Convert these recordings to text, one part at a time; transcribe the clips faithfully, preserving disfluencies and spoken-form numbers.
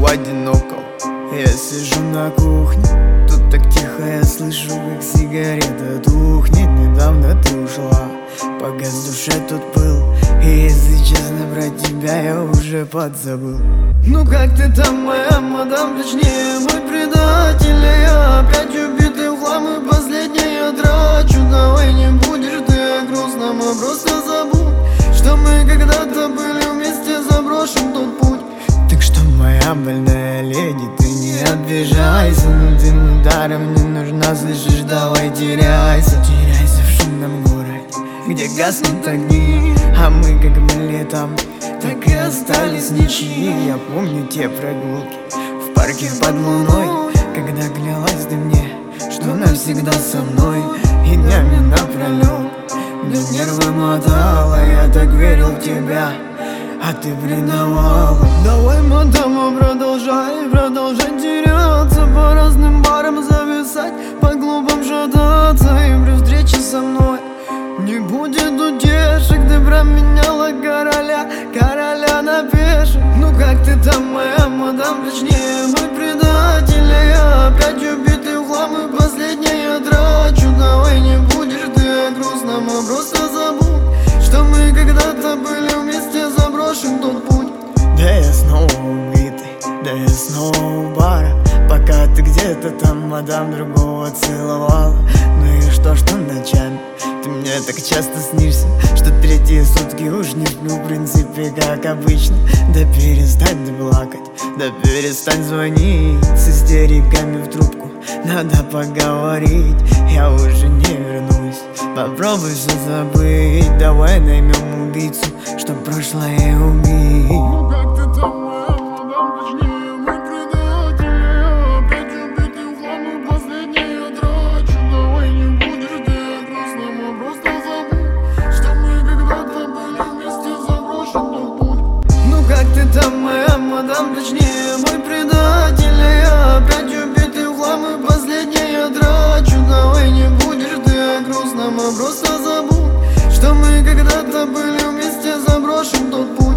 одиноком. Я сижу на кухне, тут так тихо, я слышу, как сигарета тухнет. Недавно ты ушла, погас в душе тут пыл, и если честно, про тебя я уже подзабыл. Ну как ты там, моя мадам, точнее мой предатель? Я опять убитый в хлам, и последний я трачу. Давай не будешь ты о грустном, а просто забудь, что мы когда-то были вместе, заброшен тот путь. Так что, моя больная леди, ты не обижайся, но ты ударом не нужна, слышишь, давай теряйся. Теряйся в шумном городе, где гаснут огни, а мы как были там, так и остались ничьи. Я помню те прогулки в парке под луной, когда клялась ты мне, что навсегда со мной, и днями напролет мне нервы мотала. Я так верил в тебя, а ты предавала. Давай, мадама, продолжай, продолжай теряться, по разным барам зависать, по клубам шататься, и при встрече со мной не будет утешек. Ты променяла короля, короля на пешек. Ну как ты там, моя мадам, точнее мой предатель? Я опять убитый в хлам, и последний я трачу. Давай не будешь ты о грустном, а просто забудь, что мы когда-то были вместе, заброшен тот путь. Да я снова убитый, да я снова у бара, пока ты где-то там, мадам, другого целовала. Ну и что, что ночами ты мне так часто снишься, что третьи сутки уж не сплю, в принципе, как обычно. Да перестань ты плакать, да перестань звонить с истериками в трубку, надо поговорить, я уже не вернусь. Попробуй все забыть, давай наймем убийцу, чтоб прошлое убить. Ну как ты там, моя мадам, точнее мой предатель? Я опять убитый в хлам, и последний я трачу. Давай не будешь ты о грустном, а просто забудь, что мы когда-то были вместе, заброшен тот путь. Ну как ты там, моя мадам, точнее мой предатель? Я опять убитый в хлам, и последний я трачу. Давай не будешь ты о грустном, а просто забудь, что мы когда-то были вместе, заброшен тот путь.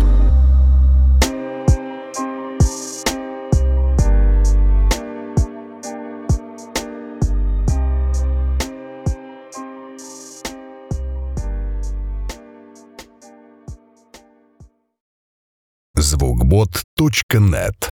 звукбот точка нет